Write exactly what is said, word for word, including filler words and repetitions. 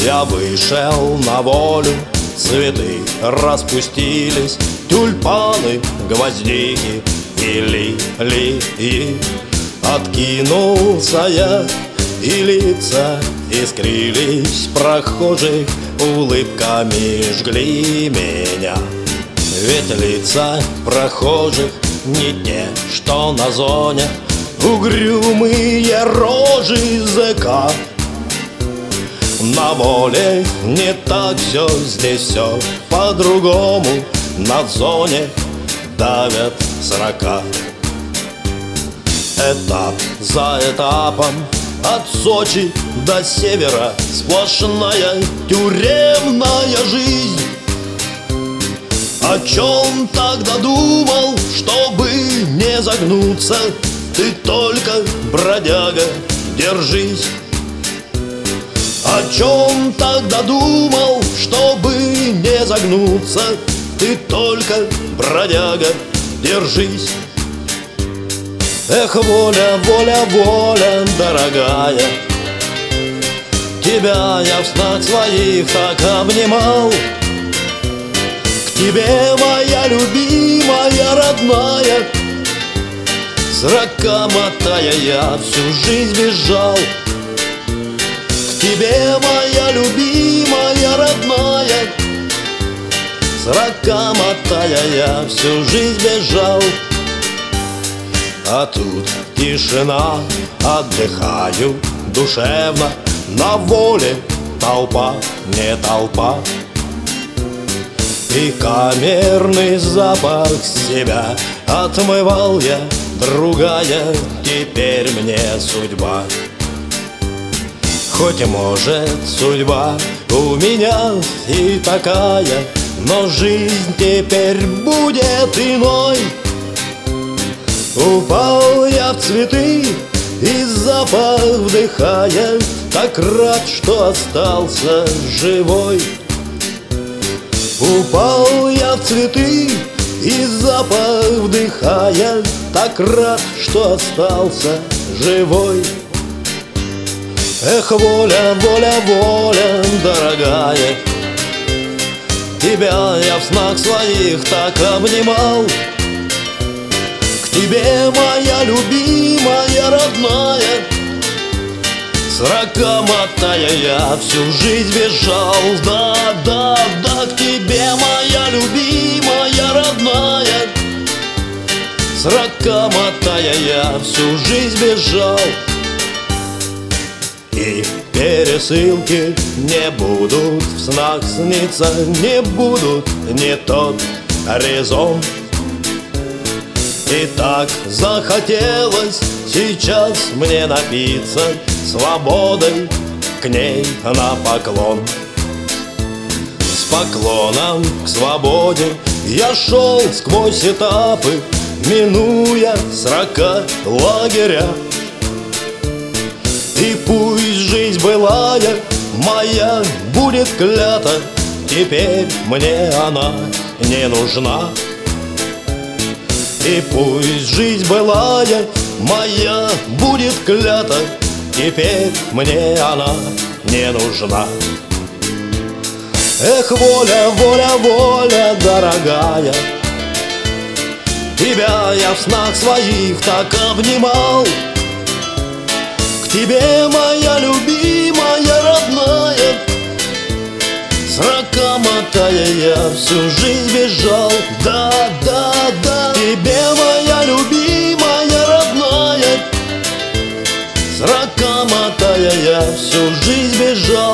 Я вышел на волю, цветы распустились, тюльпаны, гвоздики и лилии. Откинулся я, и лица искрились, прохожих улыбками жгли меня. Ведь лица прохожих не те, что на зоне, угрюмые рожи зэка. На воле не так все, здесь все по-другому. На зоне давят срока. Этап за этапом, от Сочи до севера, сплошная тюремная жизнь. О чем тогда думал, чтобы не загнуться? Ты только, бродяга, держись. О чем тогда думал, чтобы не загнуться? Ты только, бродяга, держись. Эх, воля, воля, воля, дорогая, тебя я в снах своих так обнимал. К тебе, моя любимая, родная, срока мотая, я всю жизнь бежал. К тебе, моя любимая, родная, срока мотая, я всю жизнь бежал. А тут тишина, отдыхаю душевно. На воле толпа, не толпа. И камерный запах себя отмывал я, другая теперь мне судьба. Хоть, может, судьба у меня и такая, но жизнь теперь будет иной. Упал я в цветы и запах вдыхая, так рад, что остался живой. Упал я в цветы и запах вдыхая, так рад, что остался живой. Эх, воля, воля, воля, дорогая, тебя я в снах своих так обнимал. К тебе, моя любимая, родная, срока мотая, я всю жизнь бежал. Да, да, да, к тебе, моя любимая, родная, срока мотая, я всю жизнь бежал. И пересылки не будут в снах сниться, не будут, не тот резон. И так захотелось сейчас мне напиться свободой, к ней на поклон. С поклоном к свободе я шел сквозь этапы, минуя срока лагеря. И пусть жизнь былая моя будет клята, теперь мне она не нужна. И пусть жизнь былая моя будет клята, теперь мне она не нужна. Эх, воля, воля, воля, дорогая, тебя я в снах своих так обнимал. К тебе, моя любимая, родная, срока мотая, я всю жизнь бежал. Да, да, да, к тебе, моя любимая, родная, срока мотая, я всю жизнь бежал.